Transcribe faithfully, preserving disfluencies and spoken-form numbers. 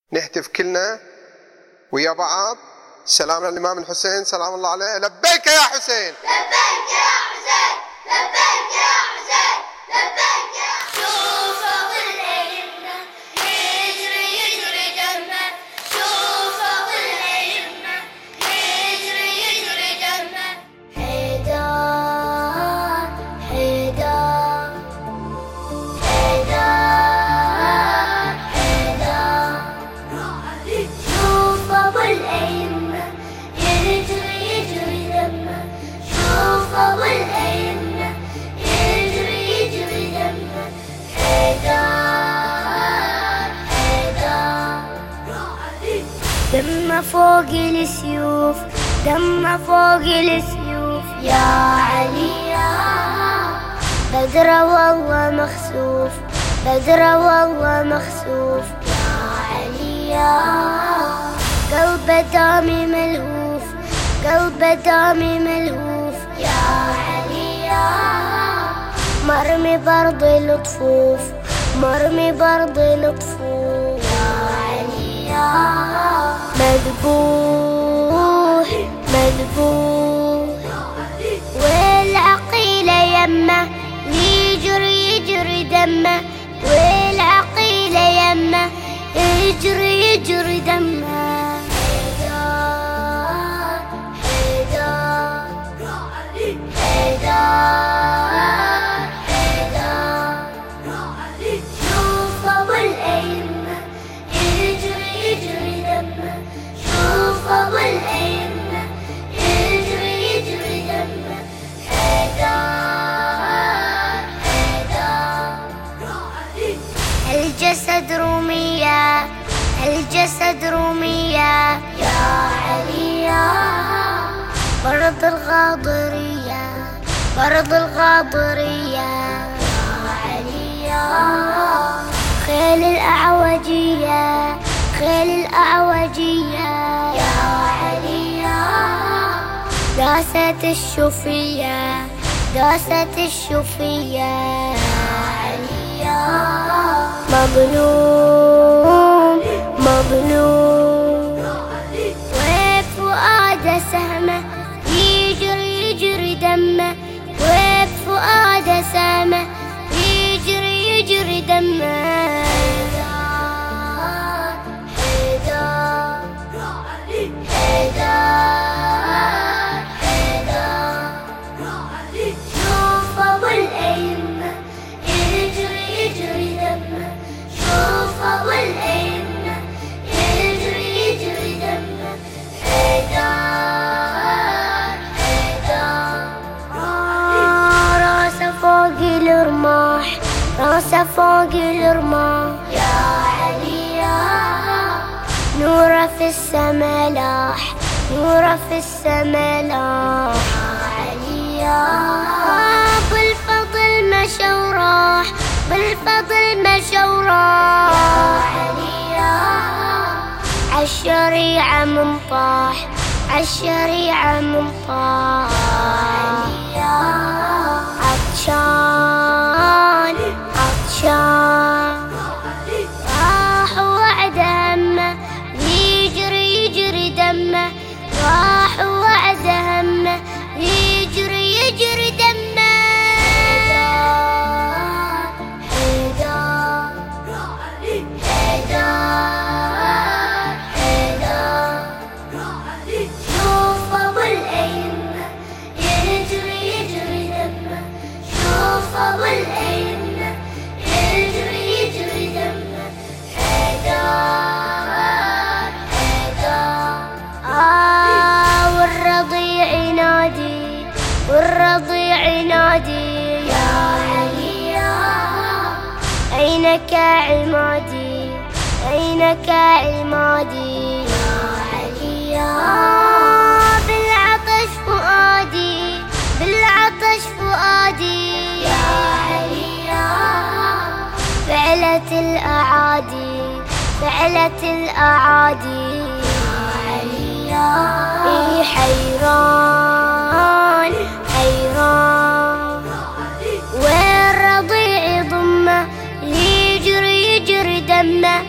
نهتف كلنا ويا بعض سلام على الإمام الحسين سلام الله عليه. لبيك يا حسين، لبيك يا حسين، لبيك يا حسين، لبيك يا حسين. شوفوا الأئمة يجري يجري دمه، شوفوا الأئمة يجري يجري دمه. حيدر حيدر حيدر حيدر، شوفوا الأئمة يجري يجري دمه، شوفوا الأئمة يجري يجري دمه. حيدر حيدر، دمه فوق السيوف، دمه فوق السيوف. يا علي يا بدر والله مخسوف، بدر والله مخسوف. يا علي يا قلبه دامي ملهوف، قلبه دامي ملهوف. يا علي يا مرمي برض الطفوف، مرمي برض الطفوف. يا علي يا مذبوح مذبوح، والعقيلة يمه يجري يجري دمه، والعقيلة يمه يجري يجري دمه. حيدر حيدر حيدر، شوفوا الأئمة يجري يجري دمه، شوفوا الأئمة يجري يجري دمه. حيدر حيدر، الجسد رومية، الجسد رومية. يا علي يا برد الغاضرية، برد الغاضرية. يا علي يا خيل الأعوجية، خيل الأعوجية. يا علي يا داست الشوفية، داست الشوفية. يا علي يا مظلوم مظلوم، وفؤاد سهمه يجري يجري دمه، وفؤاد سهمه يجري يجري دمه. حيدر حيدر حيدر، شوفوا الأئمة يجري يجري دمه، شوفوا الأئمة يجري يجري دمه. حيدر حيدر، راسه فوق الرماح، راسه فوق الرماح. يا علي يا نوره في السما لاح، نوره في السما لاح. يا علي يا بالفضل مشى وراح، بالفضل مشى وراح. يا علي يا عالشريعة منطاح، عالشريعة منطاح. يا عطشان عطشان، راح وعد همه يجري يجري دمه، راح وعد همه يجري يجري دمه. حيدر حيدر حيدر، شوفوا الأئمة يجري يجري دمه، شوفوا الأئمة يجري يجري دمه. حيدر حيدر، آه والرضيع ينادي، والرضيع ينادي. يا علي يا أينك عمادي، أينك عمادي. يا علي يا بالعطش فؤادي، بالعطش فؤادي. يا علي يا فعلت الأعادي، فعلت الأعادي. يا علي يا حيران حيران، والرضيع ضمه يجري يجري دمه،